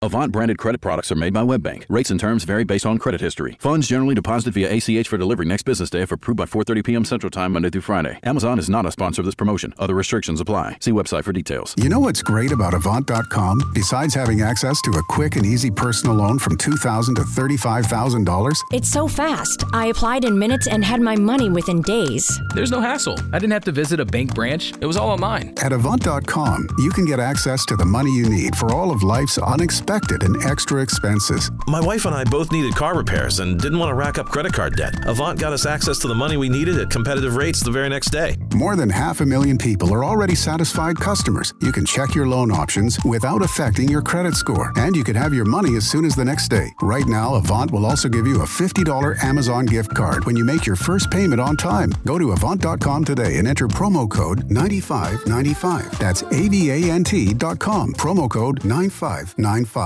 Avant branded credit products are made by WebBank. Rates and terms vary based on credit history. Funds generally deposited via ACH for delivery next business day if approved by 4:30 p.m. Central Time, Monday through Friday. Amazon is not a sponsor of this promotion. Other restrictions apply. See website for details. You know what's great about Avant.com? Besides having access to a quick and easy personal loan from $2,000 to $35,000? It's so fast. I applied in minutes and had my money within days. There's no hassle. I didn't have to visit a bank branch. It was all online. At Avant.com, you can get access to the money you need for all of life's unexpected and extra expenses. My wife and I both needed car repairs and didn't want to rack up credit card debt. Avant got us access to the money we needed at competitive rates the very next day. More than 500,000 people are already satisfied customers. You can check your loan options without affecting your credit score, and you can have your money as soon as the next day. Right now, Avant will also give you a $50 Amazon gift card when you make your first payment on time. Go to Avant.com today and enter promo code 9595. That's AVANT.com, promo code 9595.